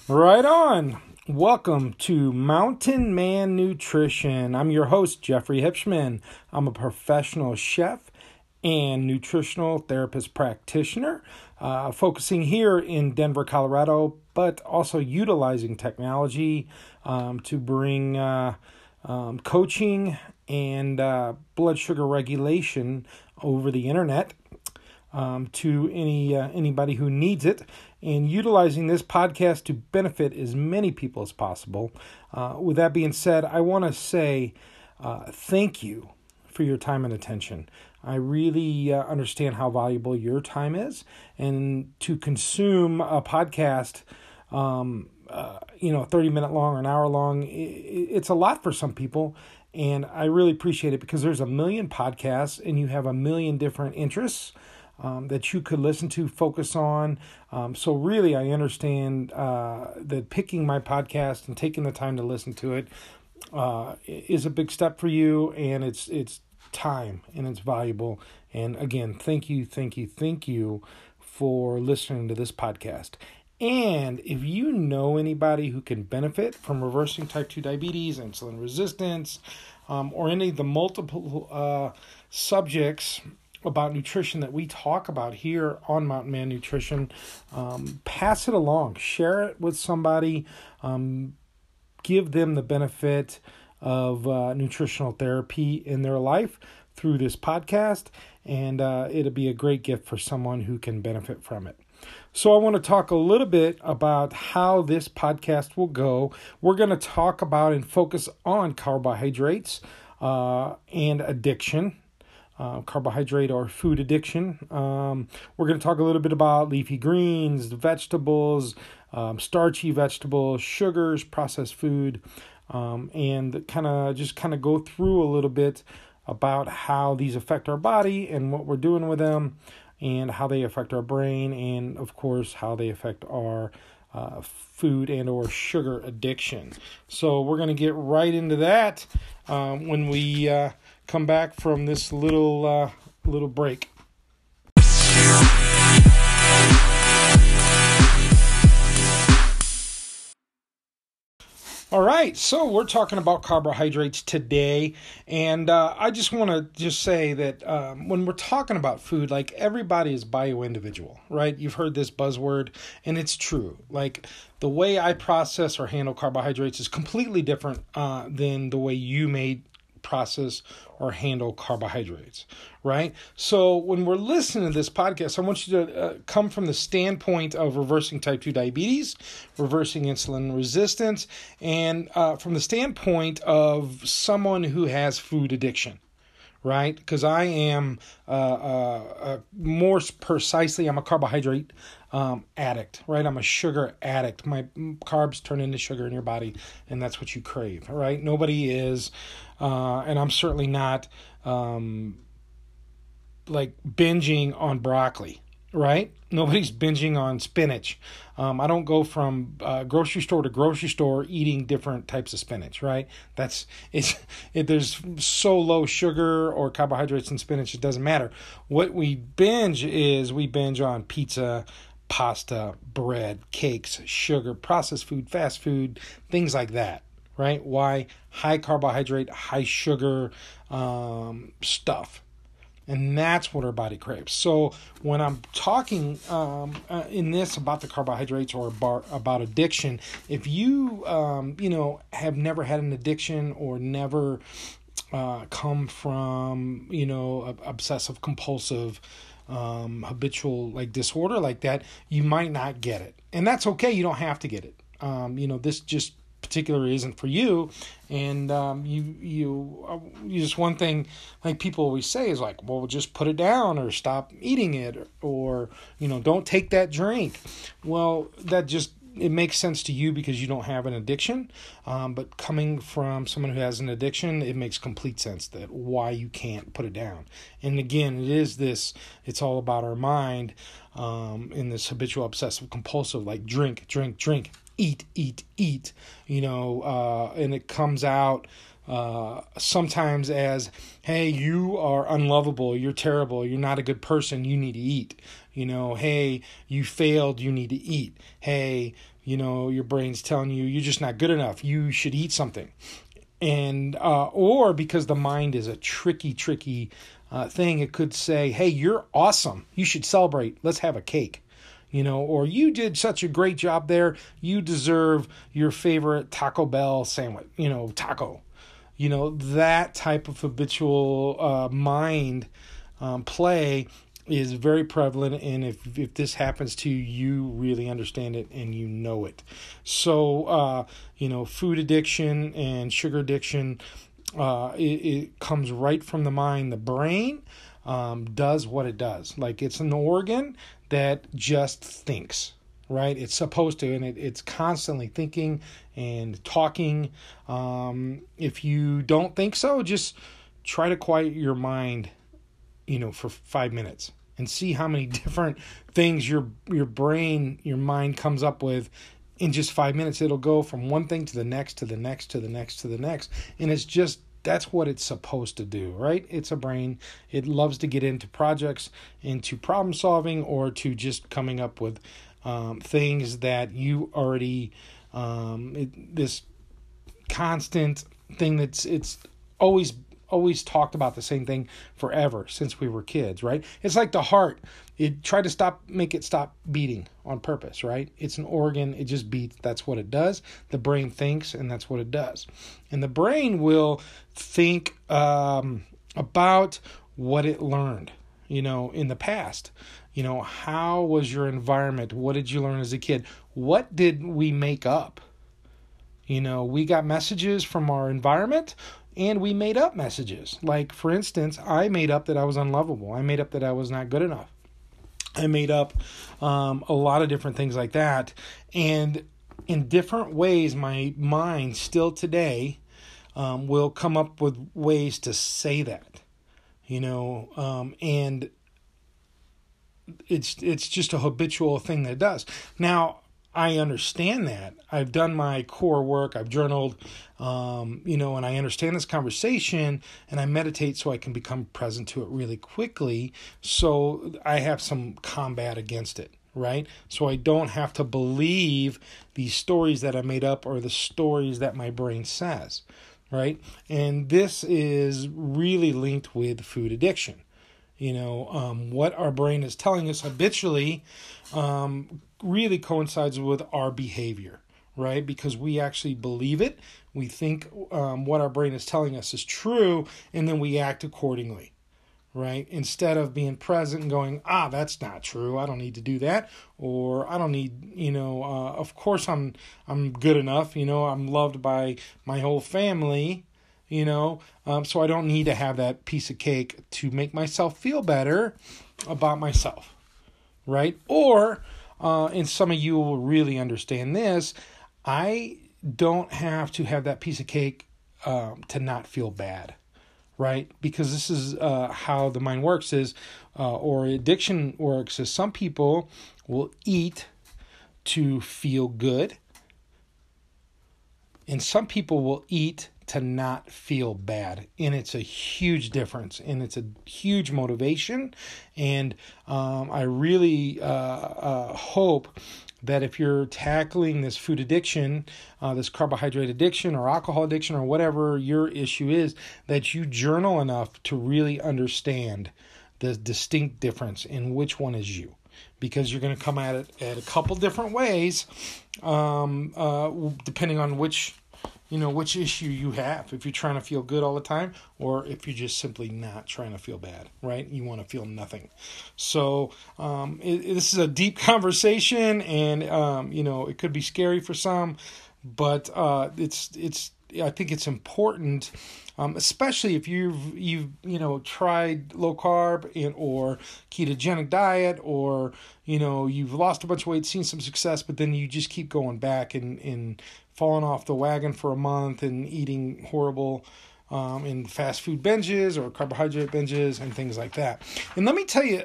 Right on. Welcome to Mountain Man Nutrition. I'm your host, Jeffrey Hipschman. I'm a professional chef and nutritional therapist practitioner, focusing here in Denver, Colorado, but also utilizing technology to bring coaching and blood sugar regulation over the internet to anybody who needs it, and utilizing this podcast to benefit as many people as possible. With that being said, I want to say thank you for your time and attention. I really understand how valuable your time is, and to consume a podcast 30-minute long or an hour long, it's a lot for some people. And I really appreciate it because there's a million podcasts and you have a million different interests that you could listen to, focus on. So really, I understand that picking my podcast and taking the time to listen to it is a big step for you, and it's time and it's valuable. And again, thank you for listening to this podcast. And if you know anybody who can benefit from reversing type 2 diabetes, insulin resistance, or any of the multiple subjects about nutrition that we talk about here on Mountain Man Nutrition, pass it along, share it with somebody, give them the benefit of nutritional therapy in their life through this podcast, and it'll be a great gift for someone who can benefit from it. So I want to talk a little bit about how this podcast will go. We're going to talk about and focus on carbohydrates and addiction. Carbohydrate or food addiction. We're going to talk a little bit about leafy greens, vegetables, starchy vegetables, sugars, processed food, and kind of go through a little bit about how these affect our body and what we're doing with them, and how they affect our brain, and of course how they affect our food and or sugar addiction. So we're going to get right into that when we come back from this little break. All right, so we're talking about carbohydrates today, and I just want to say that when we're talking about food, like, everybody is bio-individual, right? You've heard this buzzword, and it's true. Like, the way I process or handle carbohydrates is completely different than the way you may process or handle carbohydrates, right? So when we're listening to this podcast, I want you to come from the standpoint of reversing type 2 diabetes, reversing insulin resistance, and from the standpoint of someone who has food addiction, right? Because I am more precisely, I'm a carbohydrate addict, right? I'm a sugar addict. My carbs turn into sugar in your body, and that's what you crave, right? Nobody is, and I'm certainly not like binging on broccoli, right? Nobody's binging on spinach. I don't go from grocery store to grocery store eating different types of spinach, right? There's so low sugar or carbohydrates in spinach, it doesn't matter. What we binge on pizza, pasta, bread, cakes, sugar, processed food, fast food, things like that, right? Why? High carbohydrate, high sugar stuff. And that's what our body craves. So when I'm talking in this about the carbohydrates or about addiction, if you, have never had an addiction or never come from, obsessive compulsive habitual disorder like that, you might not get it. And that's okay. You don't have to get it. This just particular isn't for you, and you just, one thing like people always say is like, well, just put it down or stop eating it, or don't take that drink. Well, that just, it makes sense to you because you don't have an addiction, but coming from someone who has an addiction, it makes complete sense that why you can't put it down. And again, it's all about our mind in this habitual obsessive compulsive, like drink, eat, and it comes out sometimes as, hey, you are unlovable, you're terrible, you're not a good person, you need to eat. Hey, you failed, you need to eat. Hey, your brain's telling you you're just not good enough, you should eat something. And or because the mind is a tricky thing, it could say, hey, you're awesome, you should celebrate, let's have a cake. Or you did such a great job there, you deserve your favorite Taco Bell sandwich, taco. That type of habitual mind play is very prevalent, and if this happens to you, you really understand it and you know it. So, food addiction and sugar addiction, it comes right from the mind. The brain does what it does. Like, it's an organ that just thinks, right? It's supposed to, and it's constantly thinking and talking. If you don't think so, just try to quiet your mind, for 5 minutes and see how many different things your brain, your mind comes up with in just 5 minutes. It'll go from one thing to the next, to the next, to the next, to the next. And that's what it's supposed to do, right? It's a brain. It loves to get into projects, into problem solving, or to just coming up with things that you already, this constant thing it's always talked about the same thing forever since we were kids, right? It's like the heart. It tried to make it stop beating on purpose, right? It's an organ. It just beats. That's what it does. The brain thinks, and that's what it does. And the brain will think about what it learned, in the past. How was your environment? What did you learn as a kid? What did we make up? We got messages from our environment, and we made up messages. Like, for instance, I made up that I was unlovable. I made up that I was not good enough. I made up a lot of different things like that. And in different ways, my mind still today will come up with ways to say that, and it's just a habitual thing that it does. Now, I understand that. I've done my core work. I've journaled, and I understand this conversation, and I meditate so I can become present to it really quickly. So I have some combat against it, right? So I don't have to believe these stories that I made up or the stories that my brain says, right? And this is really linked with food addiction. What our brain is telling us habitually really coincides with our behavior, right? Because we actually believe it. We think what our brain is telling us is true, and then we act accordingly, right? Instead of being present and going, that's not true, I don't need to do that, or I don't need, of course I'm good enough, I'm loved by my whole family, so I don't need to have that piece of cake to make myself feel better about myself, right? Or, and some of you will really understand this, I don't have to have that piece of cake to not feel bad, right? Because this is how the mind works or addiction works is some people will eat to feel good, and some people will eat to not feel bad. And it's a huge difference, and it's a huge motivation. And I really hope that if you're tackling this food addiction, this carbohydrate addiction or alcohol addiction or whatever your issue is, that you journal enough to really understand the distinct difference in which one is you. Because you're going to come at it at a couple different ways, depending on which issue you have. If you're trying to feel good all the time, or if you're just simply not trying to feel bad, right? You want to feel nothing. So this is a deep conversation, and it could be scary for some, but it's. I think it's important, especially if you've tried low carb or ketogenic diet, or you've lost a bunch of weight, seen some success, but then you just keep going back and falling off the wagon for a month and eating horrible in fast food binges or carbohydrate binges and things like that. And let me tell you,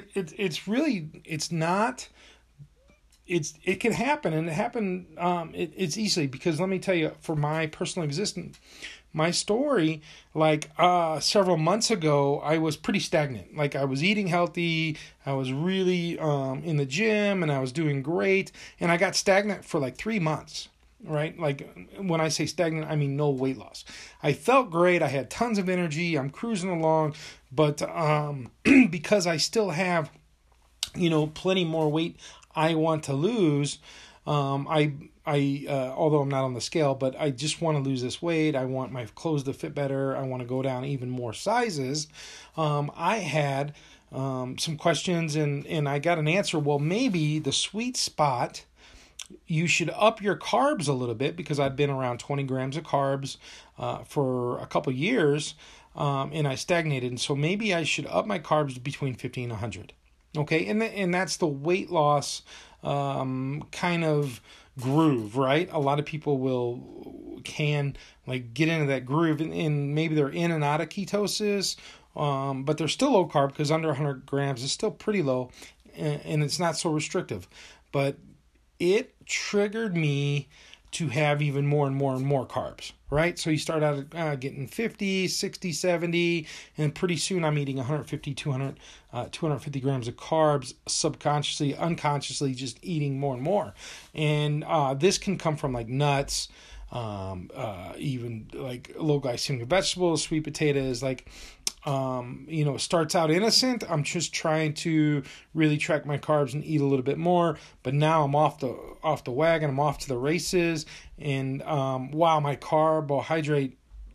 it can happen, and it's easily, because let me tell you, for my personal existence, my story, like several months ago, I was pretty stagnant. Like I was eating healthy, I was really in the gym, and I was doing great, and I got stagnant for like 3 months. Right? Like when I say stagnant, I mean no weight loss. I felt great. I had tons of energy. I'm cruising along, but because I still have, plenty more weight I want to lose. Although I'm not on the scale, but I just want to lose this weight. I want my clothes to fit better. I want to go down even more sizes. I had some questions, and I got an answer. Well, maybe the sweet spot, you should up your carbs a little bit, because I'd been around 20 grams of carbs for a couple years, and I stagnated. And so maybe I should up my carbs between 50 and 100. Okay, and that's the weight loss kind of groove, right? A lot of people can like get into that groove, and maybe they're in and out of ketosis, but they're still low carb, because under 100 grams is still pretty low, and it's not so restrictive. But it triggered me to have even more and more and more carbs, right? So you start out getting 50, 60, 70, and pretty soon I'm eating 150, 200, 250 grams of carbs subconsciously, unconsciously, just eating more and more. And this can come from like nuts, even like low glycemic vegetables, sweet potatoes, like, it starts out innocent. I'm just trying to really track my carbs and eat a little bit more. But now I'm off the wagon. I'm off to the races. And wow, my carbohydrate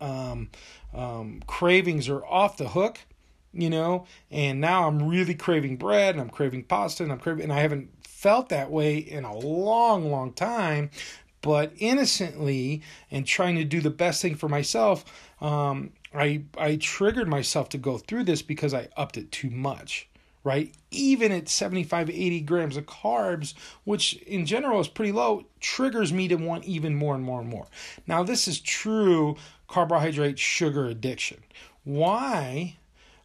cravings are off the hook. And now I'm really craving bread, and I'm craving pasta, and I haven't felt that way in a long, long time. But innocently, and trying to do the best thing for myself, I triggered myself to go through this because I upped it too much, right? Even at 75, 80 grams of carbs, which in general is pretty low, triggers me to want even more and more and more. Now, this is true carbohydrate sugar addiction. Why?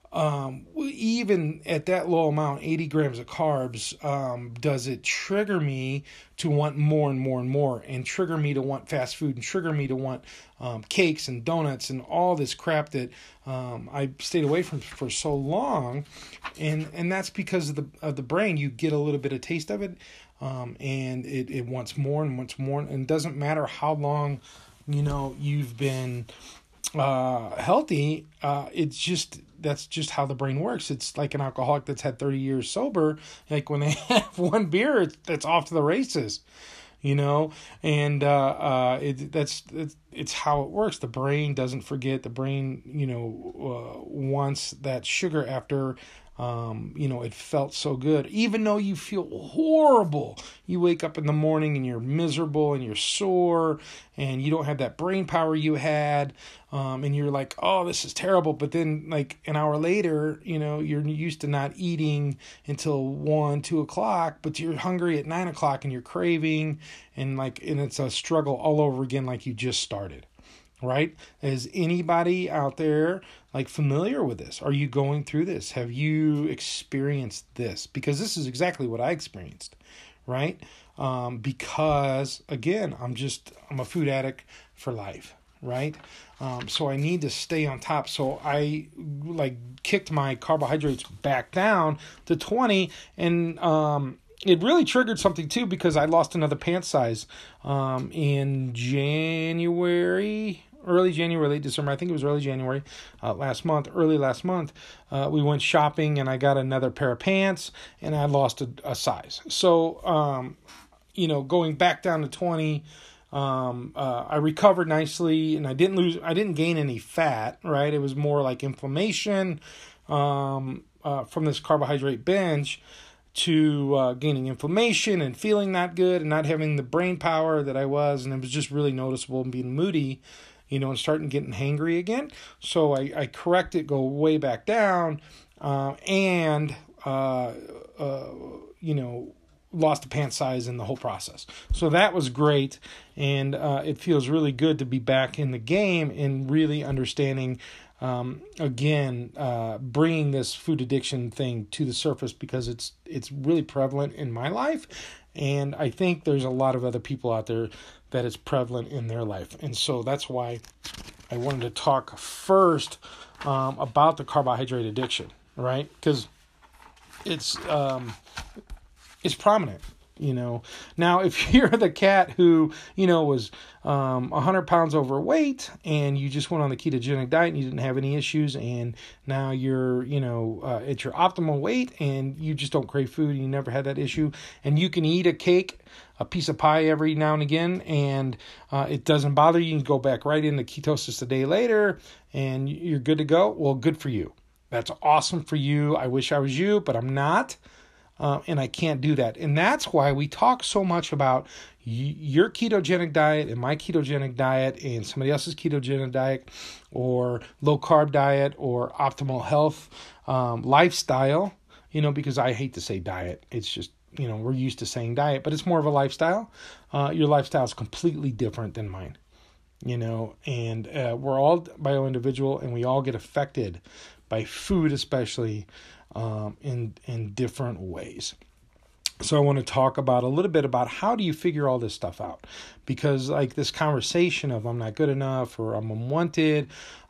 Even at that low amount, 80 grams of carbs, does it trigger me to want more and more and more, and trigger me to want fast food, and trigger me to want cakes and donuts and all this crap that I stayed away from for so long, and that's because of the brain. You get a little bit of taste of it, and it wants more and wants more, and it doesn't matter how long you've been healthy. That's just how the brain works. It's like an alcoholic that's had 30 years sober. Like when they have one beer, it's off to the races, and it's how it works. The brain doesn't forget. The brain, wants that sugar after. It felt so good. Even though you feel horrible, you wake up in the morning and you're miserable and you're sore and you don't have that brain power you had, and you're like, oh, this is terrible. But then like an hour later, you're used to not eating until 1, 2 o'clock, but you're hungry at 9 o'clock and you're craving, and it's a struggle all over again, like you just started. Right? Is anybody out there familiar with this? Are you going through this? Have you experienced this? Because this is exactly what I experienced, right? Because again, I'm a food addict for life, right? So I need to stay on top. So I kicked my carbohydrates back down to 20, and it really triggered something too, because I lost another pant size in early January, late December. I think it was early January early last month. We went shopping and I got another pair of pants and I lost a size. So, going back down to 20, I recovered nicely, and I didn't gain any fat, right? It was more like inflammation from this carbohydrate binge, to gaining inflammation and feeling not good and not having the brain power that I was. And it was just really noticeable, and being moody, and starting getting hangry again. So I correct it, go way back down, and lost a pant size in the whole process. So that was great. And it feels really good to be back in the game and really understanding, bringing this food addiction thing to the surface, because it's really prevalent in my life. And I think there's a lot of other people out there that it's prevalent in their life. And so that's why I wanted to talk first about the carbohydrate addiction, right? Because it's prominent. Now if you're the cat who, was 100 pounds overweight and you just went on the ketogenic diet and you didn't have any issues, and now you're, at your optimal weight and you just don't crave food and you never had that issue, and you can eat a cake, a piece of pie every now and again, and it doesn't bother you, you can go back right into ketosis a day later and you're good to go. Well, good for you. That's awesome for you. I wish I was you, but I'm not. And I can't do that. And that's why we talk so much about your ketogenic diet and my ketogenic diet and somebody else's ketogenic diet or low carb diet or optimal health lifestyle, because I hate to say diet. It's just, we're used to saying diet, but it's more of a lifestyle. Your lifestyle is completely different than mine, and we're all bio-individual and we all get affected by food, especially in different ways. So I want to talk about a little bit about how do you figure all this stuff out, because like this conversation of I'm not good enough or I'm unwanted,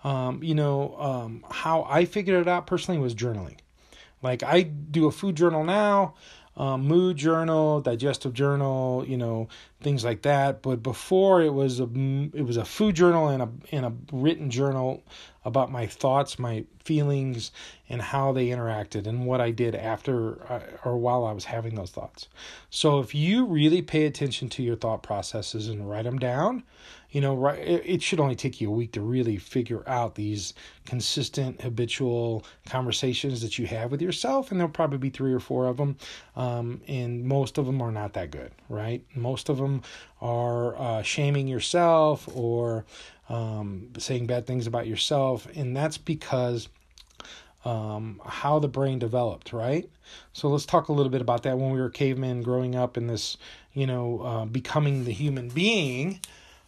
how I figured it out personally was journaling. Like I do a food journal now, mood journal, digestive journal, things like that. But before it was a food journal and a written journal about my thoughts, my feelings, and how they interacted and what I did after or while I was having those thoughts. So if you really pay attention to your thought processes and write them down, it should only take you a week to really figure out these consistent, habitual conversations that you have with yourself. And there'll probably be 3 or 4 of them. And most of them are not that good, right? Most of them are shaming yourself or saying bad things about yourself. And that's because how the brain developed, right? So let's talk a little bit about that. When we were cavemen growing up in this, becoming the human being,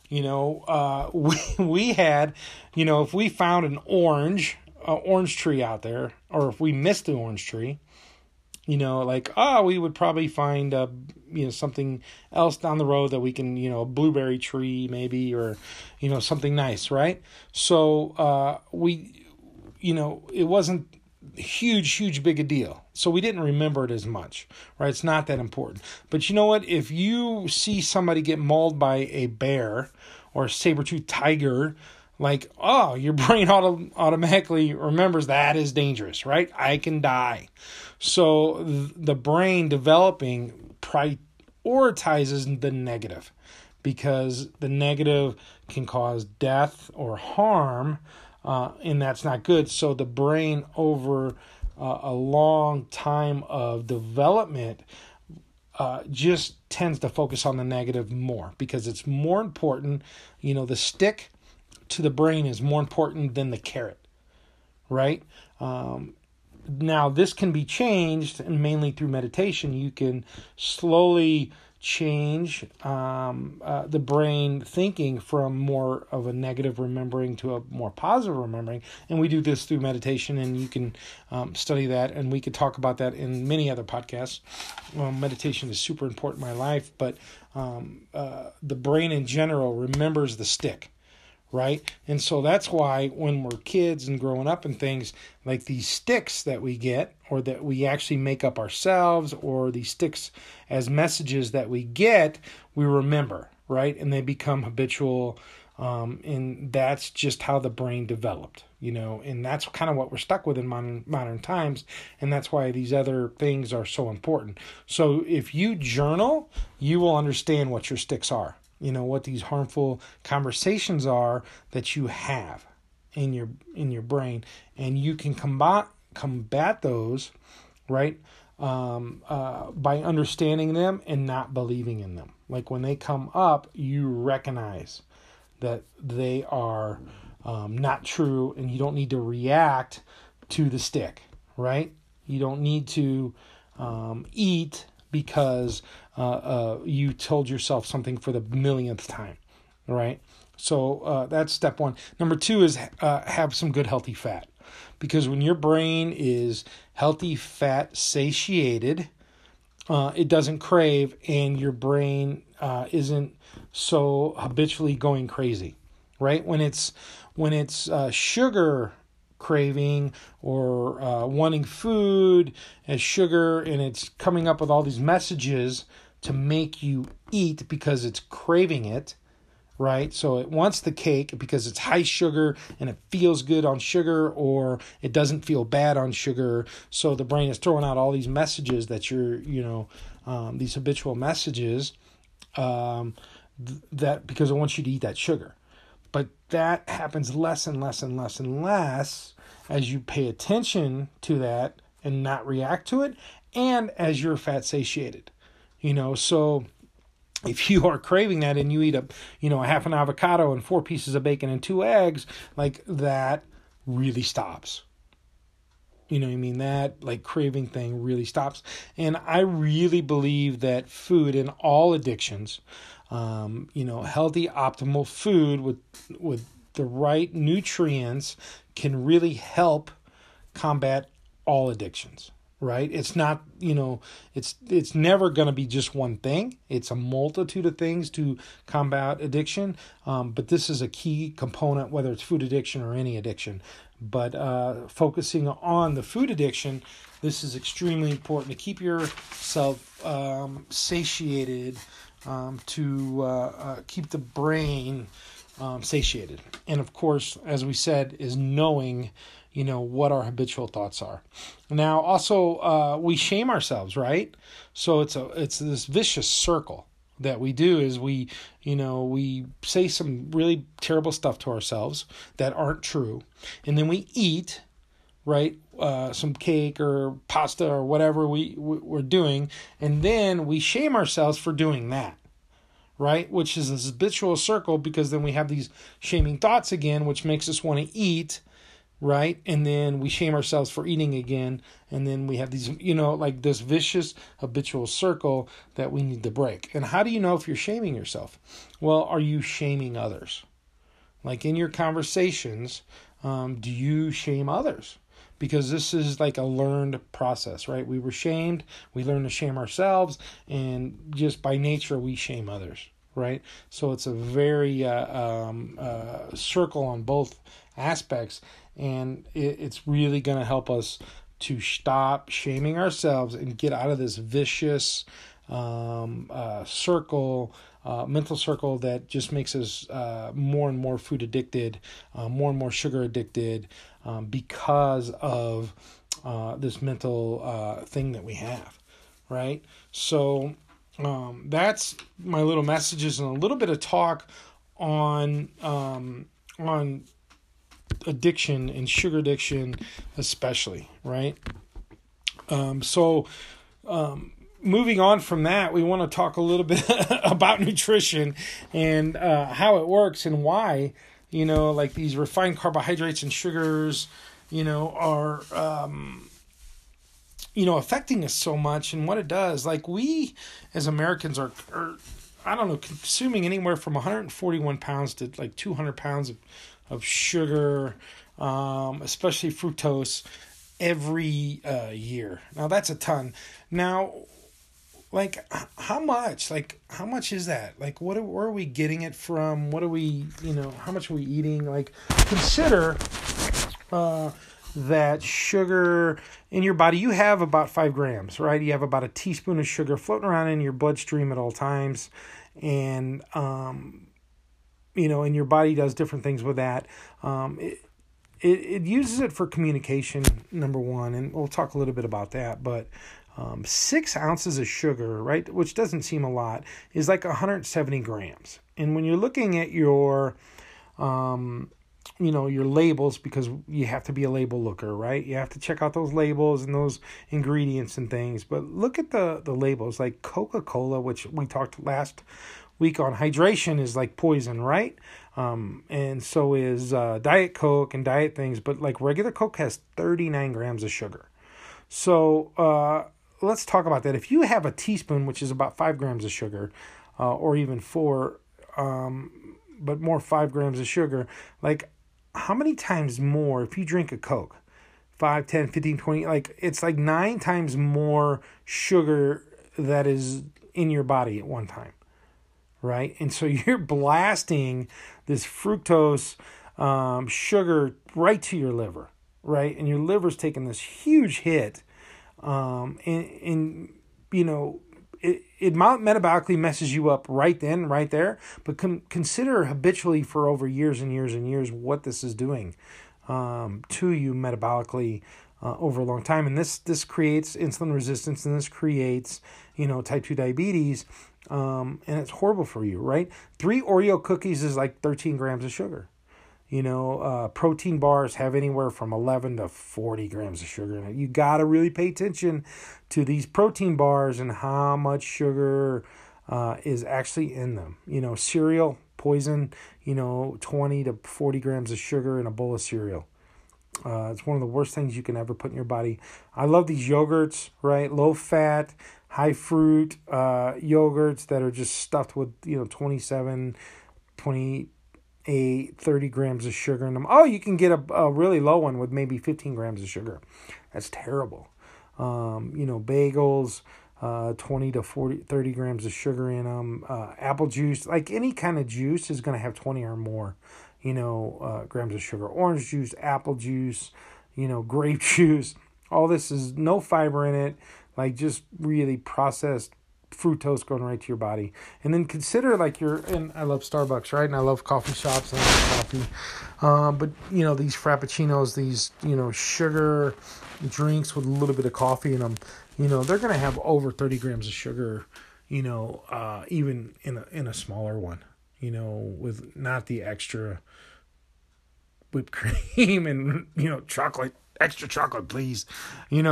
we had, if we found an orange tree out there, or if we missed the orange tree, we would probably find, something else down the road that we can, a blueberry tree maybe, or, something nice, right? So it wasn't huge big a deal. So we didn't remember it as much, right? It's not that important. But you know what? If you see somebody get mauled by a bear or a saber-toothed tiger, your brain automatically remembers that is dangerous, right? I can die. So the brain developing prioritizes the negative, because the negative can cause death or harm, and that's not good. So the brain, over a long time of development, just tends to focus on the negative more, because it's more important. The stick to the brain is more important than the carrot, right? Now, this can be changed, and mainly through meditation. You can slowly change the brain thinking from more of a negative remembering to a more positive remembering. And we do this through meditation, and you can study that, and we could talk about that in many other podcasts. Meditation is super important in my life, but the brain in general remembers the stick, right? And so that's why when we're kids and growing up and things, like these sticks that we get, or that we actually make up ourselves, or these sticks as messages that we get, we remember, right? And they become habitual. And that's just how the brain developed, and that's kind of what we're stuck with in modern times. And that's why these other things are so important. So if you journal, you will understand what your sticks are. What these harmful conversations are that you have in your brain, and you can combat those, right? By understanding them and not believing in them. Like when they come up, you recognize that they are not true, and you don't need to react to the stick, right? You don't need to eat because you told yourself something for the millionth time, right? So that's step 1. Number 2 is have some good healthy fat, because when your brain is healthy fat satiated, it doesn't crave, and your brain isn't so habitually going crazy, right? When it's sugar craving or wanting food as sugar, and it's coming up with all these messages to make you eat because it's craving it, right? So it wants the cake because it's high sugar and it feels good on sugar, or it doesn't feel bad on sugar. So the brain is throwing out all these messages that these habitual messages, that because it wants you to eat that sugar. But that happens less and less and less and less as you pay attention to that and not react to it, and as you're fat satiated. So if you are craving that and you eat a half an avocado and 4 pieces of bacon and 2 eggs, like that really stops. That like craving thing really stops. And I really believe that food in all addictions, healthy, optimal food with the right nutrients can really help combat all addictions. Right? It's not, it's never going to be just one thing. It's a multitude of things to combat addiction. But this is a key component, whether it's food addiction or any addiction. But focusing on the food addiction, this is extremely important to keep yourself satiated, to keep the brain satiated. And of course, as we said, is knowing what our habitual thoughts are. Now, also, we shame ourselves, right? So it's this vicious circle that we do is we say some really terrible stuff to ourselves that aren't true. And then we eat, right? Some cake or pasta or whatever we're doing. And then we shame ourselves for doing that. Right? Which is this habitual circle, because then we have these shaming thoughts again, which makes us want to eat. Right? And then we shame ourselves for eating again. And then we have these, like this vicious habitual circle that we need to break. And how do you know if you're shaming yourself? Well, are you shaming others? Like in your conversations, do you shame others? Because this is like a learned process, right? We were shamed, we learn to shame ourselves, and just by nature, we shame others, right? So it's a very circle on both aspects. And it's really going to help us to stop shaming ourselves and get out of this vicious circle, mental circle that just makes us more and more food addicted, more and more sugar addicted, because of this mental thing that we have, right? So that's my little messages and a little bit of talk on addiction and sugar addiction especially, right? Moving on from that, we want to talk a little bit about nutrition and how it works and why, like these refined carbohydrates and sugars, are, affecting us so much and what it does. Like we as Americans are I don't know, consuming anywhere from 141 pounds to like 200 pounds of sugar, especially fructose, every year. Now that's a ton. Now, like how much is that? Like where are we getting it from? What are we, how much are we eating? Like consider that sugar in your body, you have about 5 grams, right? You have about a teaspoon of sugar floating around in your bloodstream at all times. And, and your body does different things with that. It uses it for communication, number one, and we'll talk a little bit about that. But 6 ounces of sugar, right, which doesn't seem a lot, is like 170 grams. And when you're looking at your your labels, because you have to be a label looker, right? You have to check out those labels and those ingredients and things. But look at the labels, like Coca-Cola, which we talked last week on hydration, is like poison, right? And so is Diet Coke and diet things. But like regular Coke has 39 grams of sugar. So let's talk about that. If you have a teaspoon, which is about 5 grams of sugar, or even 4, but more 5 grams of sugar, like how many times more if you drink a Coke? 5, 10, 15, 20, like it's like 9 times more sugar that is in your body at one time, right? And so you're blasting this fructose sugar right to your liver, right? And your liver's taking this huge hit, and you know, it metabolically messes you up right then, right there. But consider habitually for over years and years and years what this is doing to you metabolically over a long time. And this creates insulin resistance, and this creates, type 2 diabetes, and it's horrible for you, right? 3 Oreo cookies is like 13 grams of sugar. Protein bars have anywhere from 11 to 40 grams of sugar in it. You got to really pay attention to these protein bars and how much sugar is actually in them. Cereal, poison, 20 to 40 grams of sugar in a bowl of cereal. It's one of the worst things you can ever put in your body. I love these yogurts, right? Low fat, high fruit yogurts that are just stuffed with, 27, 28, 30 grams of sugar in them. Oh, you can get a really low one with maybe 15 grams of sugar. That's terrible. Bagels, 20 to 30 grams of sugar in them. Apple juice, like any kind of juice is going to have 20 or more, grams of sugar. Orange juice, apple juice, grape juice. All this is no fiber in it, like just really processed fructose going right to your body. And then consider and I love Starbucks, right? And I love coffee shops and I love coffee. But these frappuccinos, these, sugar drinks with a little bit of coffee in them, they're going to have over 30 grams of sugar, even in a smaller one, with not the extra whipped cream and, chocolate. Extra chocolate, please. These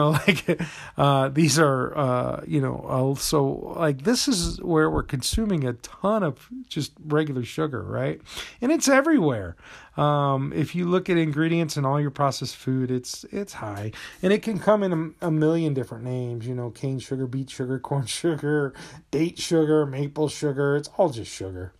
are, so like this is where we're consuming a ton of just regular sugar, right? And it's everywhere. If you look at ingredients in all your processed food, it's high, and it can come in a million different names. Cane sugar, beet sugar, corn sugar, date sugar, maple sugar. It's all just sugar.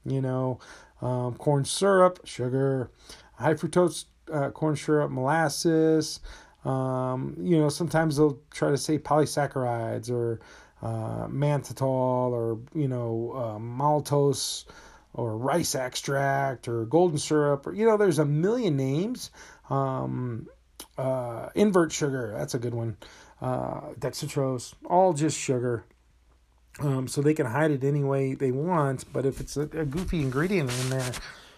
Corn syrup, sugar, high fructose. Corn syrup, molasses, sometimes they'll try to say polysaccharides or mannitol or, maltose or rice extract or golden syrup, or, there's a million names. Invert sugar, that's a good one. Dextrose, all just sugar. So they can hide it any way they want, but if it's a goofy ingredient in there,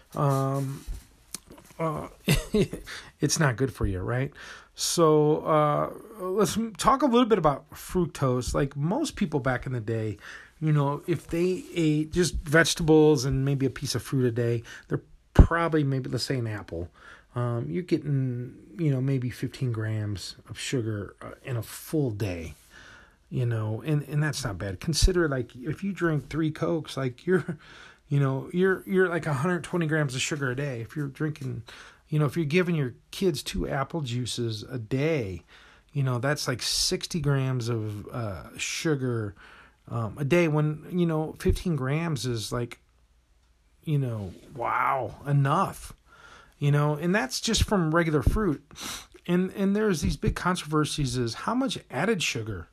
it's not good for you, right? So let's talk a little bit about fructose. Like most people back in the day, if they ate just vegetables and maybe a piece of fruit a day, they're probably let's say an apple. You're getting, maybe 15 grams of sugar in a full day, and that's not bad. Consider if you drink 3 Cokes, you're like 120 grams of sugar a day. If you're drinking, if you're giving your kids 2 apple juices a day, that's like 60 grams of sugar a day when, 15 grams is like, wow, enough, and that's just from regular fruit. And there's these big controversies is how much added sugar,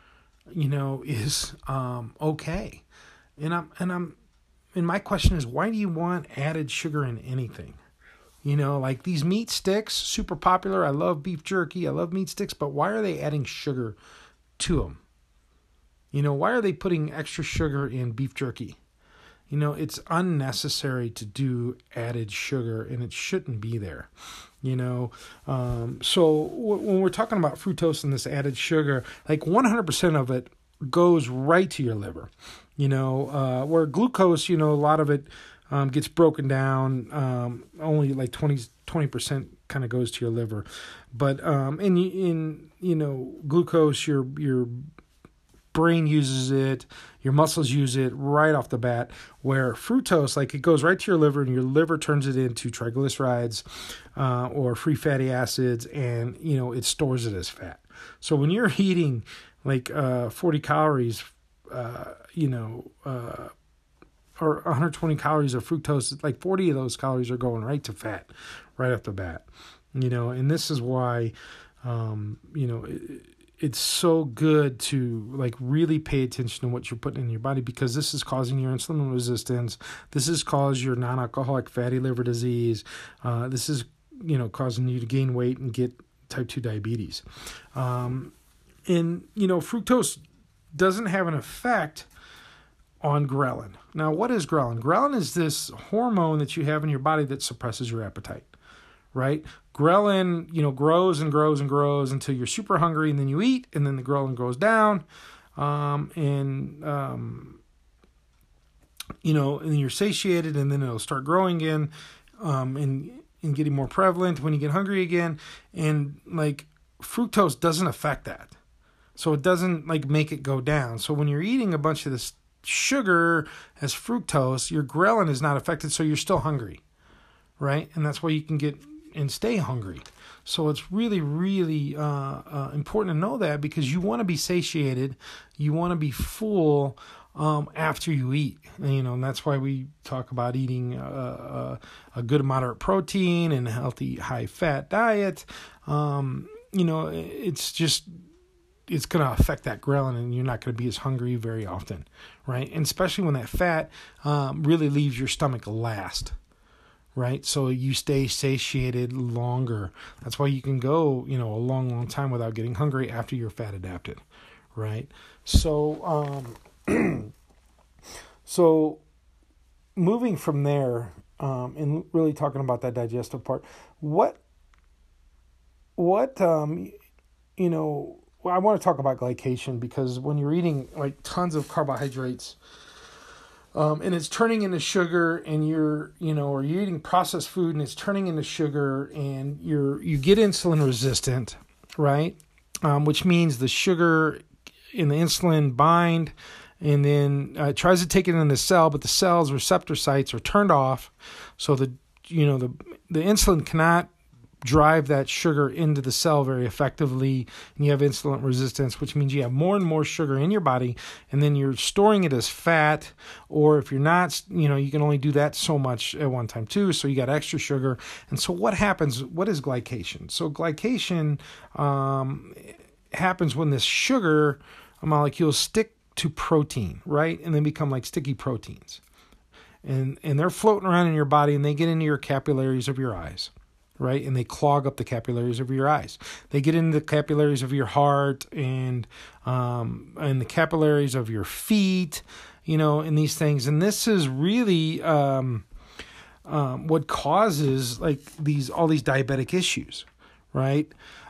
is okay. And my question is, why do you want added sugar in anything? Like these meat sticks, super popular. I love beef jerky. I love meat sticks. But why are they adding sugar to them? Why are they putting extra sugar in beef jerky? It's unnecessary to do added sugar, and it shouldn't be there. So when we're talking about fructose and this added sugar, like 100% of it goes right to your liver. Where glucose, a lot of it gets broken down. Only like 20% kind of goes to your liver. But in glucose, your brain uses it, your muscles use it right off the bat. Where fructose, it goes right to your liver, and your liver turns it into triglycerides or free fatty acids, and it stores it as fat. So when you're eating 40 calories, or 120 calories of fructose, like 40 of those calories are going right to fat, right off the bat. And this is why, it's so good to like really pay attention to what you're putting in your body, because this is causing your insulin resistance. This is cause your non-alcoholic fatty liver disease. This is, causing you to gain weight and get type 2 diabetes. And, fructose doesn't have an effect on ghrelin. Now, what is ghrelin? Ghrelin is this hormone that you have in your body that suppresses your appetite, right? Ghrelin, grows and grows and grows until you're super hungry, and then you eat, and then the ghrelin goes down, and you're satiated, and then it'll start growing again, and getting more prevalent when you get hungry again. And like fructose doesn't affect that. So it doesn't like make it go down. So when you're eating a bunch of this sugar as fructose, your ghrelin is not affected, so you're still hungry, right? And that's why you can get and stay hungry. So it's really, really important to know that, because you want to be satiated, you want to be full after you eat, and that's why we talk about eating a good moderate protein and a healthy high fat diet. It's going to affect that ghrelin, and you're not going to be as hungry very often, right? And especially when that fat really leaves your stomach last, right? So you stay satiated longer. That's why you can go, a long, long time without getting hungry after you're fat adapted, right? So, so moving from there, and really talking about that digestive part, I want to talk about glycation, because when you're eating like tons of carbohydrates, and it's turning into sugar, and or you're eating processed food and it's turning into sugar, and you get insulin resistant, right? Which means the sugar and the insulin bind, and then it tries to take it in the cell, but the cell's receptor sites are turned off, so the insulin cannot drive that sugar into the cell very effectively, and you have insulin resistance, which means you have more and more sugar in your body, and then you're storing it as fat, or if you're not, you can only do that so much at one time too, so you got extra sugar. And so what happens, what is glycation? So glycation happens when this sugar molecules stick to protein, right, and then become like sticky proteins, and they're floating around in your body, and they get into your capillaries of your eyes, right? And they clog up the capillaries of your eyes. They get into the capillaries of your heart, and the capillaries of your feet, and these things. And this is really what causes like all these diabetic issues, right?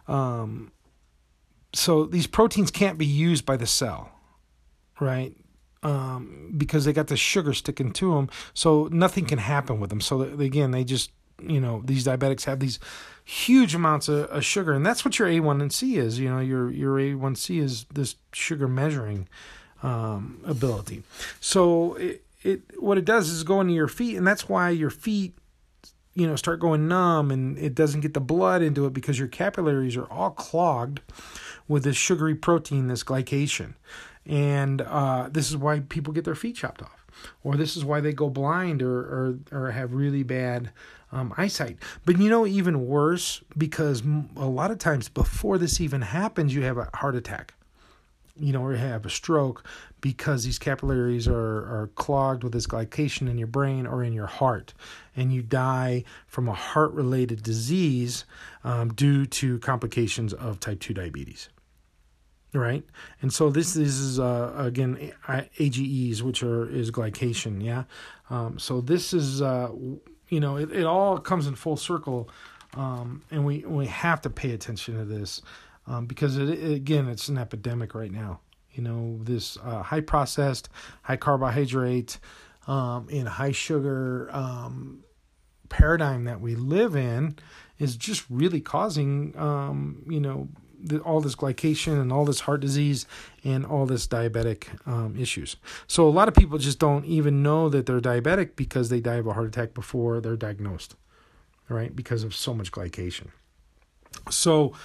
So these proteins can't be used by the cell, right? Because they got the sugar sticking to them, so nothing can happen with them. So again, they just these diabetics have these huge amounts of sugar, and that's what your A1C is. Your A1C is this sugar measuring ability. So what it does is go into your feet, and that's why your feet start going numb, and it doesn't get the blood into it, because your capillaries are all clogged with this sugary protein, this glycation. And this is why people get their feet chopped off, or this is why they go blind or have really bad eyesight. But even worse, because a lot of times before this even happens, you have a heart attack, or you have a stroke, because these capillaries are clogged with this glycation in your brain or in your heart, and you die from a heart-related disease due to complications of type 2 diabetes. Right, and so this is again AGEs, which is glycation. Yeah, so this is it all comes in full circle, and we have to pay attention to this because it's an epidemic right now. This high processed, high carbohydrate, and high sugar paradigm that we live in is just really causing all this glycation and all this heart disease and all this diabetic issues. So a lot of people just don't even know that they're diabetic because they die of a heart attack before they're diagnosed, right? Because of so much glycation. So,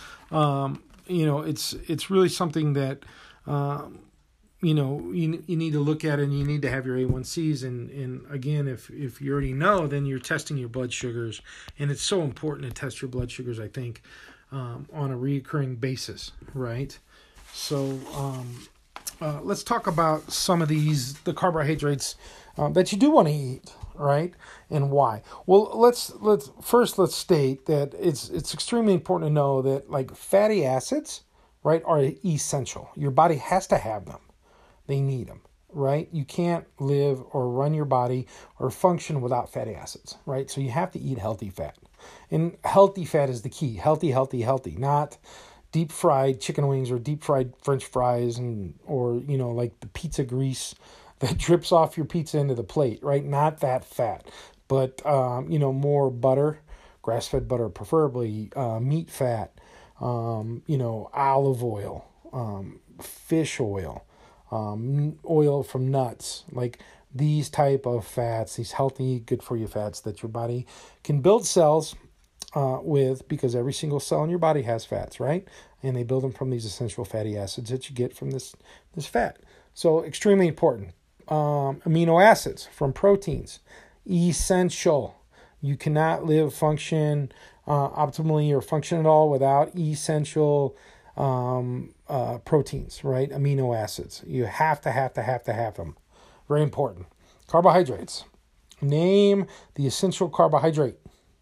it's really something that, you need to look at, and you need to have your A1Cs. And again, if you already know, then you're testing your blood sugars, and it's so important to test your blood sugars, I think, on a recurring basis, right? So let's talk about some of the carbohydrates that you do want to eat, right? And why? Well, let's state that it's extremely important to know that like fatty acids, right, are essential. Your body has to have them. They need them, right? You can't live or run your body or function without fatty acids, right? So you have to eat healthy fat. And healthy fat is the key. Healthy, healthy, healthy. Not deep fried chicken wings or deep fried French fries or like the pizza grease that drips off your pizza into the plate, right? Not that fat, but more butter, grass-fed butter preferably, meat fat, olive oil, fish oil, oil from nuts, like these type of fats, these healthy, good for you fats that your body can build cells with, because every single cell in your body has fats, right? And they build them from these essential fatty acids that you get from this fat. So extremely important. Amino acids from proteins, essential. You cannot function optimally or function at all without essential proteins, right? Amino acids. You have to have them. Very important. Carbohydrates. Name the essential carbohydrate.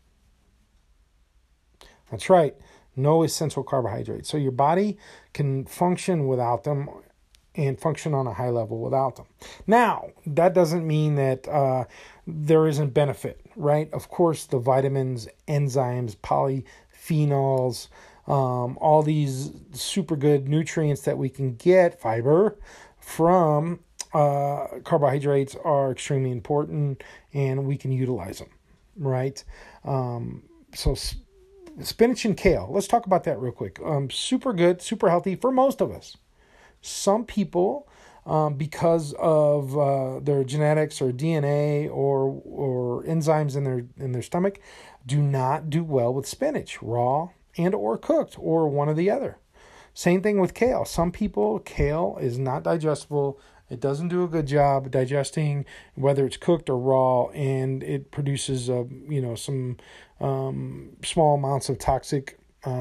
That's right. No essential carbohydrates. So your body can function without them and function on a high level without them. Now, that doesn't mean that there isn't benefit, right? Of course, the vitamins, enzymes, polyphenols, all these super good nutrients that we can get, fiber, from carbohydrates are extremely important, and we can utilize them, right? So spinach and kale, let's talk about that real quick. Super good, super healthy for most of us. Some people, because of their genetics or DNA or enzymes in their stomach, do not do well with spinach, raw and or cooked, or one or the other. Same thing with kale. Some people, kale is not digestible. It doesn't do a good job digesting, whether it's cooked or raw, and it produces some small amounts of toxic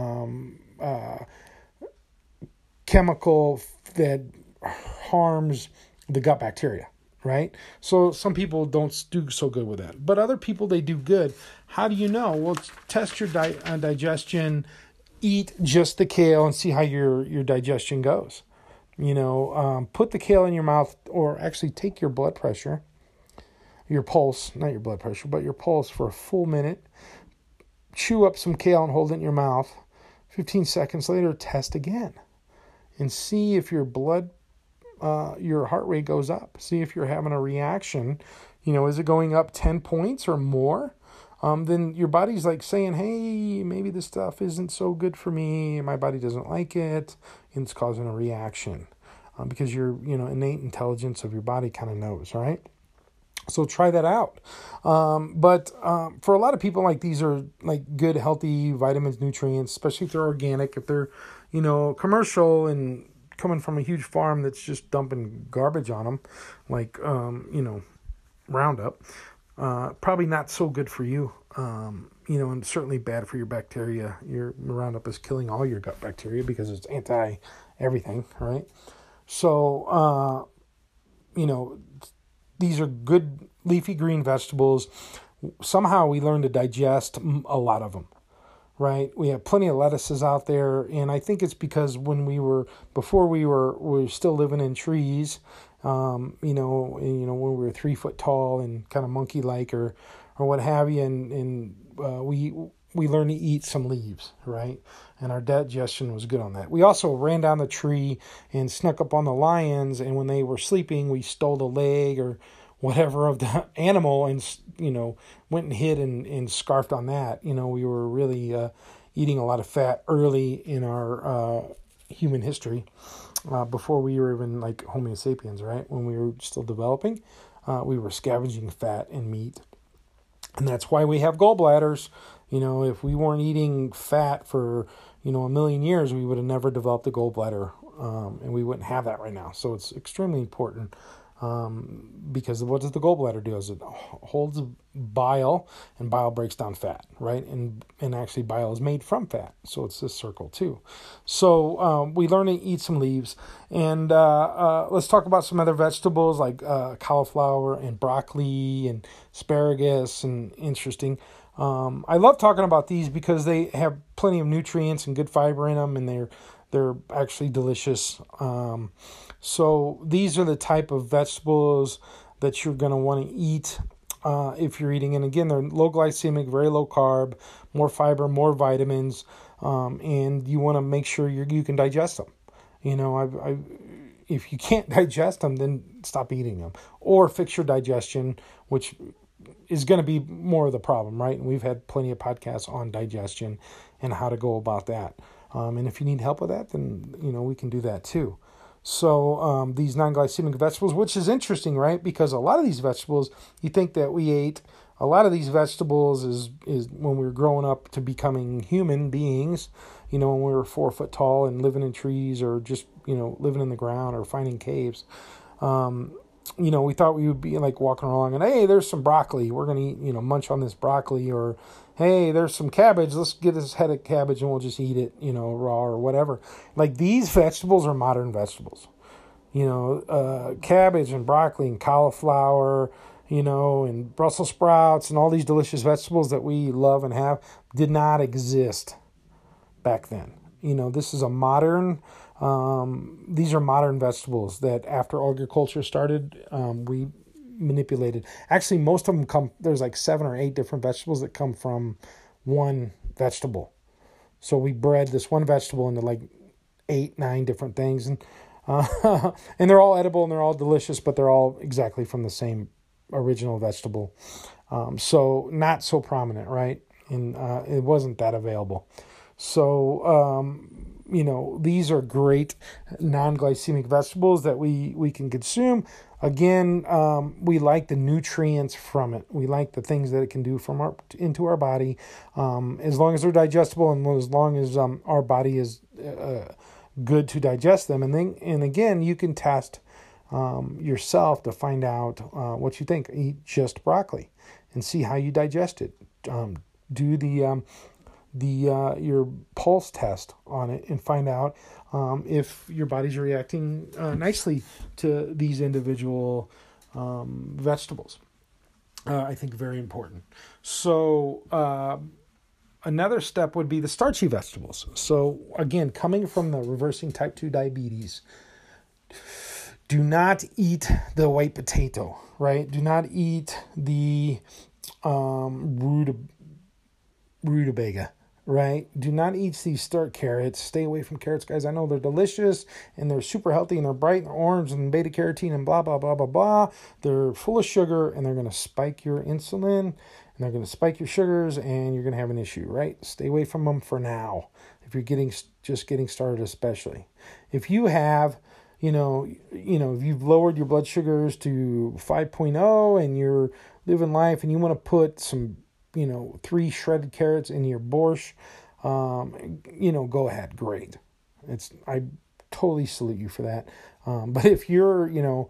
chemical that harms the gut bacteria, right? So some people don't do so good with that, but other people, they do good. How do you know? Well, test your digestion. Eat just the kale and see how your digestion goes. Put the kale in your mouth, or actually take your blood pressure, your pulse, not your blood pressure, but your pulse for a full minute. Chew up some kale and hold it in your mouth. 15 seconds later, test again and see if your heart rate goes up. See if you're having a reaction. Is it going up 10 points or more? Then your body's like saying, hey, maybe this stuff isn't so good for me. My body doesn't like it. And it's causing a reaction because your innate intelligence of your body kind of knows, right? So try that out. But for a lot of people, like, these are like good, healthy vitamins, nutrients, especially if they're organic. If they're, commercial and coming from a huge farm that's just dumping garbage on them, like, Roundup, probably not so good for you. And certainly bad for your bacteria. Your Roundup is killing all your gut bacteria because it's anti-everything, right? So, these are good leafy green vegetables. Somehow we learn to digest a lot of them, right? We have plenty of lettuces out there, and I think it's because when we were still living in trees, when we were 3 foot tall and kind of monkey-like or what have you, and we learned to eat some leaves, right? And our digestion was good on that. We also ran down the tree and snuck up on the lions, and when they were sleeping, we stole the leg or whatever of the animal and, went and hid and scarfed on that. We were really eating a lot of fat early in our human history, before we were even like Homo sapiens, right? When we were still developing, we were scavenging fat and meat. And that's why we have gallbladders. If we weren't eating fat for, a million years, we would have never developed a gallbladder, and we wouldn't have that right now. So it's extremely important Because what does the gallbladder do? Is it holds bile, and bile breaks down fat, right? And actually bile is made from fat, so it's this circle too. So we learn to eat some leaves, and let's talk about some other vegetables like cauliflower and broccoli and asparagus, and interesting. I love talking about these because they have plenty of nutrients and good fiber in them, and they're actually delicious. So these are the type of vegetables that you're going to want to eat if you're eating. And again, they're low glycemic, very low carb, more fiber, more vitamins, and you want to make sure you can digest them. If you can't digest them, then stop eating them or fix your digestion, which is going to be more of the problem, right? And we've had plenty of podcasts on digestion and how to go about that. And if you need help with that, then, we can do that too. So these non-glycemic vegetables, which is interesting, right? Because a lot of these vegetables, you think that we ate a lot of these vegetables is when we were growing up to becoming human beings, when we were 4 foot tall and living in trees or just, living in the ground or finding caves. We thought we would be like walking along and, hey, there's some broccoli. We're going to eat, munch on this broccoli, or, hey, there's some cabbage. Let's get this head of cabbage and we'll just eat it, raw or whatever. Like, these vegetables are modern vegetables. Cabbage and broccoli and cauliflower, and Brussels sprouts and all these delicious vegetables that we love and have did not exist back then. This is a modern, these are modern vegetables that after agriculture started, we manipulated. Actually, most of them there's like 7 or 8 different vegetables that come from one vegetable. So we bred this one vegetable into like 8, 9 different things. And they're all edible and they're all delicious, but they're all exactly from the same original vegetable. So not so prominent, right? And it wasn't that available. So, these are great non-glycemic vegetables that we can consume. Again, we like the nutrients from it. We like the things that it can do into our body, as long as they're digestible and as long as our body is good to digest them. And again, you can test yourself to find out what you think. Eat just broccoli and see how you digest it. Do your pulse test on it and find out if your body's reacting nicely to these individual vegetables. I think very important. So another step would be the starchy vegetables. So again, coming from the reversing type 2 diabetes, do not eat the white potato, right? Do not eat the rutabaga. Right? Do not eat these starch carrots. Stay away from carrots, guys. I know they're delicious and they're super healthy and they're bright and orange and beta carotene and blah, blah, blah, blah, blah. They're full of sugar and they're going to spike your insulin and they're going to spike your sugars and you're going to have an issue, right? Stay away from them for now. If you're just getting started, especially. If you have, if you've lowered your blood sugars to 5.0 and you're living life and you want to put some 3 shredded carrots in your borscht, go ahead. Great. I totally salute you for that. But if you're,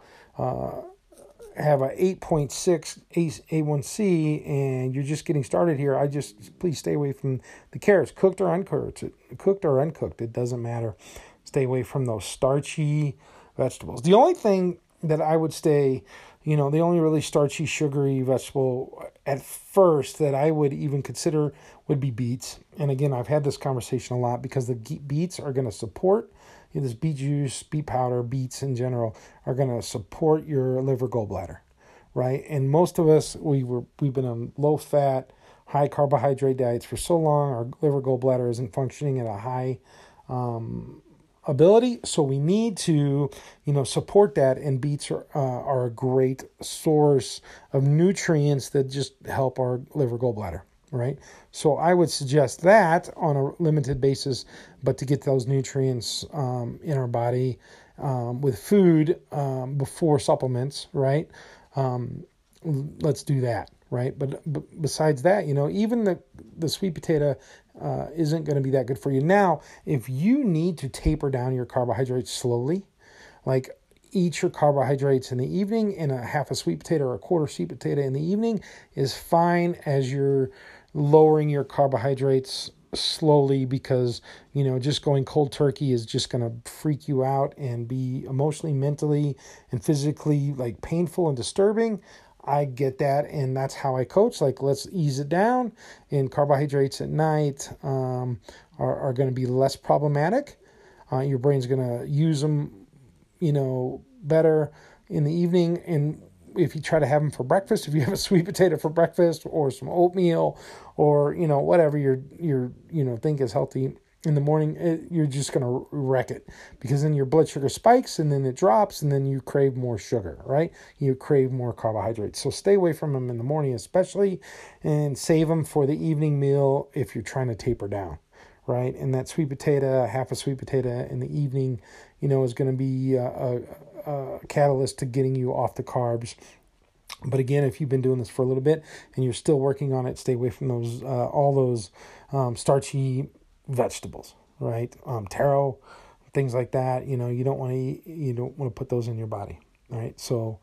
have a 8.6 A1C and you're just getting started here, please stay away from the carrots, cooked or uncooked. It doesn't matter. Stay away from those starchy vegetables. The only thing that I would stay, the only really starchy, sugary vegetable at first that I would even consider would be beets. And again, I've had this conversation a lot because the beets are going to support, this beet juice, beet powder, beets in general are going to support your liver gallbladder, right? And most of us, we've been on low fat, high carbohydrate diets for so long, our liver gallbladder isn't functioning at a high ability, so we need to support that, and beets are a great source of nutrients that just help our liver gallbladder, right? So I would suggest that on a limited basis, but to get those nutrients in our body with food before supplements, right? Let's do that, right? But besides that, even the sweet potato isn't going to be that good for you. Now, if you need to taper down your carbohydrates slowly, like, eat your carbohydrates in the evening, and a half a sweet potato or a quarter sweet potato in the evening is fine as you're lowering your carbohydrates slowly, because just going cold turkey is just going to freak you out and be emotionally, mentally, and physically like painful and disturbing. I get that, and that's how I coach. Like, let's ease it down, and carbohydrates at night are going to be less problematic. Your brain's going to use them better in the evening. And if you try to have them for breakfast, if you have a sweet potato for breakfast or some oatmeal or, whatever you're think is healthy in the morning, you're just going to wreck it, because then your blood sugar spikes and then it drops and then you crave more sugar, right? You crave more carbohydrates. So stay away from them in the morning, especially, and save them for the evening meal if you're trying to taper down. Right, and that sweet potato, half a sweet potato in the evening, is going to be a catalyst to getting you off the carbs. But again, if you've been doing this for a little bit and you're still working on it, stay away from those all those starchy vegetables, right? Taro, things like that. You don't want to eat, you don't want to put those in your body, right? So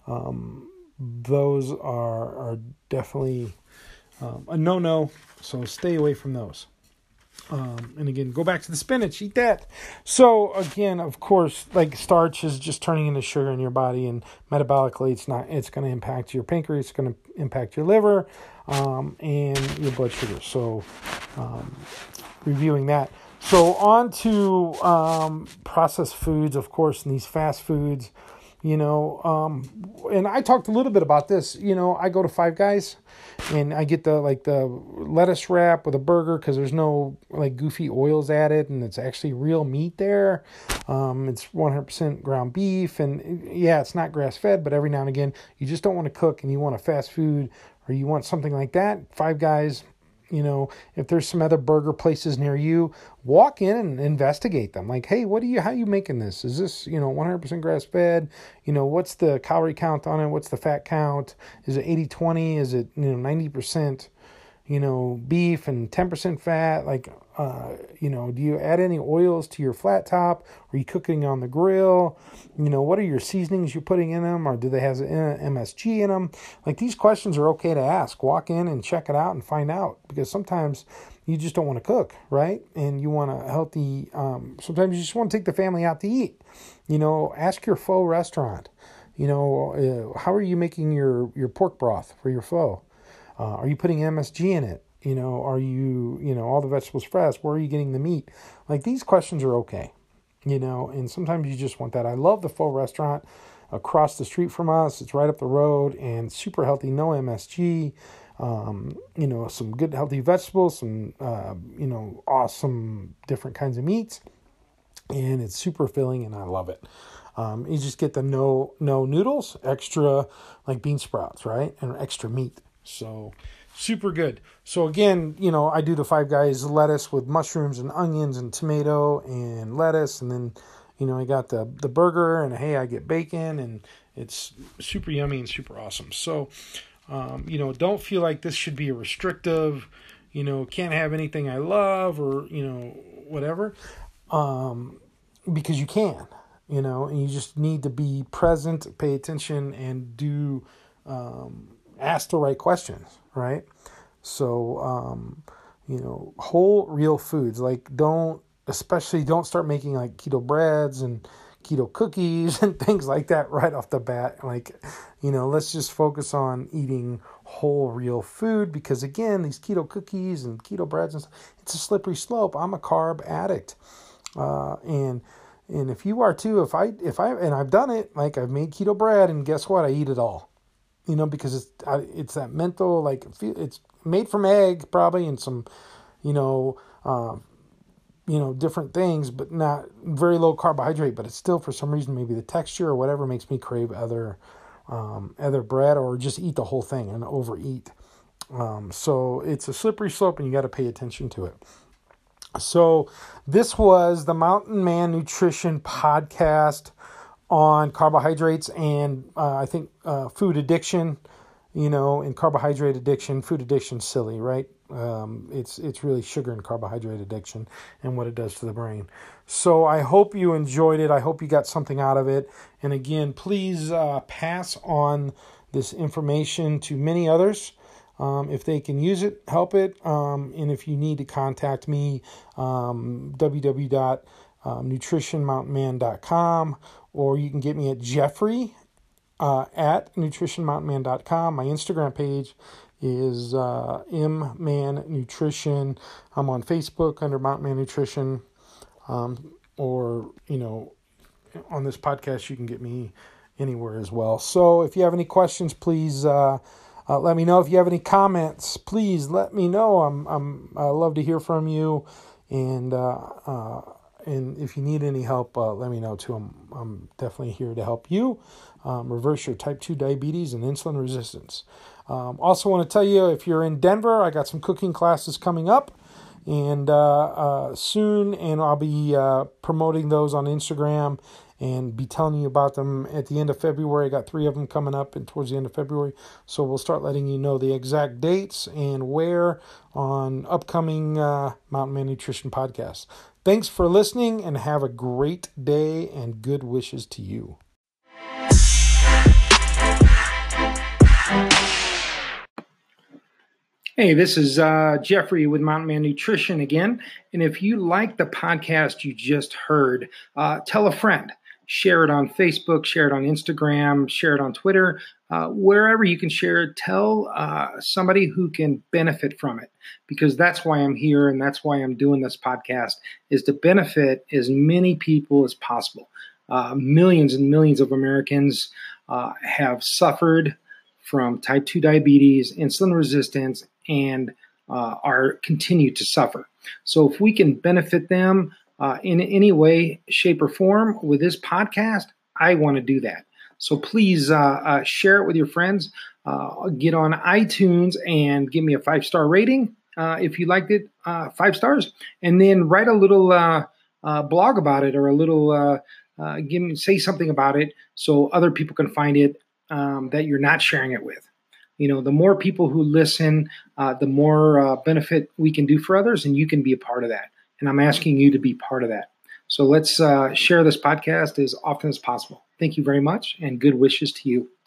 those are definitely a no-no. So stay away from those. And again, go back to the spinach, eat that. So again, of course, like starch is just turning into sugar in your body, and metabolically it's going to impact your pancreas, it's going to impact your liver, and your blood sugar. So, reviewing that. So on to, processed foods, of course, and these fast foods, and I talked a little bit about this. I go to Five Guys and I get the lettuce wrap with a burger, because there's no like goofy oils added, and it's actually real meat there. It's 100% ground beef, and yeah, it's not grass fed, but every now and again you just don't want to cook and you want a fast food, or you want something like that. Five Guys. If there's some other burger places near you, walk in and investigate them. Like, hey, how are you making this? Is this, 100% grass fed? What's the calorie count on it? What's the fat count? Is it 80-20? Is it, 90%, beef and 10% fat? Like, do you add any oils to your flat top? Are you cooking on the grill? What are your seasonings you're putting in them? Or do they have MSG in them? Like, these questions are okay to ask. Walk in and check it out and find out, because sometimes you just don't want to cook, right? And you want a healthy, sometimes you just want to take the family out to eat. Ask your pho restaurant, how are you making your pork broth for your pho? Are you putting MSG in it? Are you, all the vegetables fresh? Where are you getting the meat? Like, these questions are okay, and sometimes you just want that. I love the pho restaurant across the street from us. It's right up the road and super healthy, no MSG, some good healthy vegetables, some, awesome different kinds of meats, and it's super filling and I love it. You just get the no noodles, extra like bean sprouts, right? And extra meat. So super good. So again, I do the Five Guys lettuce with mushrooms and onions and tomato and lettuce. And then, I got the burger, and hey, I get bacon, and it's super yummy and super awesome. So, don't feel like this should be a restrictive, can't have anything I love, or, whatever, because you can, and you just need to be present, pay attention, and do, ask the right questions, right? So, whole real foods, like don't start making like keto breads and keto cookies and things like that right off the bat. Like, let's just focus on eating whole real food, because again, these keto cookies and keto breads and stuff, it's a slippery slope. I'm a carb addict. And if you are too, if I, and I've done it, like I've made keto bread, and guess what? I eat it all. Because it's that mental, like, it's made from egg probably, and some, different things, but not very low carbohydrate, but it's still, for some reason, maybe the texture or whatever makes me crave other bread, or just eat the whole thing and overeat. So it's a slippery slope, and you got to pay attention to it. So this was the Mountain Man Nutrition podcast on carbohydrates and I think food addiction, and carbohydrate addiction, food addiction, silly, right? It's really sugar and carbohydrate addiction and what it does to the brain. So I hope you enjoyed it. I hope you got something out of it. And again, please pass on this information to many others. If they can use it, help it. And if you need to contact me, www.nutritionmountainman.com, or you can get me at Jeffrey at nutritionmountainman.com. My Instagram page is MMan Nutrition. I'm on Facebook under Mountain Man Nutrition, or on this podcast you can get me anywhere as well. So if you have any questions, please let me know. If you have any comments, please let me know. I love to hear from you, and if you need any help, let me know too. I'm definitely here to help you reverse your type 2 diabetes and insulin resistance. Also want to tell you, if you're in Denver, I got some cooking classes coming up and soon, and I'll be promoting those on Instagram and be telling you about them at the end of February. I got 3 of them coming up and towards the end of February. So we'll start letting you know the exact dates and where on upcoming Mountain Man Nutrition podcasts. Thanks for listening, and have a great day, and good wishes to you. Hey, this is Jeffrey with Mountain Man Nutrition again. And if you like the podcast you just heard, tell a friend. Share it on Facebook, share it on Instagram, share it on Twitter, wherever you can share it. Tell somebody who can benefit from it, because that's why I'm here and that's why I'm doing this podcast, is to benefit as many people as possible. Millions and millions of Americans have suffered from type 2 diabetes, insulin resistance, and continue to suffer. So if we can benefit them in any way, shape, or form with this podcast, I want to do that. So please share it with your friends. Get on iTunes and give me a 5-star rating if you liked it, 5 stars, and then write a little blog about it, or a little say something about it so other people can find it that you're not sharing it with. The more people who listen, the more benefit we can do for others, and you can be a part of that. And I'm asking you to be part of that. So let's share this podcast as often as possible. Thank you very much, and good wishes to you.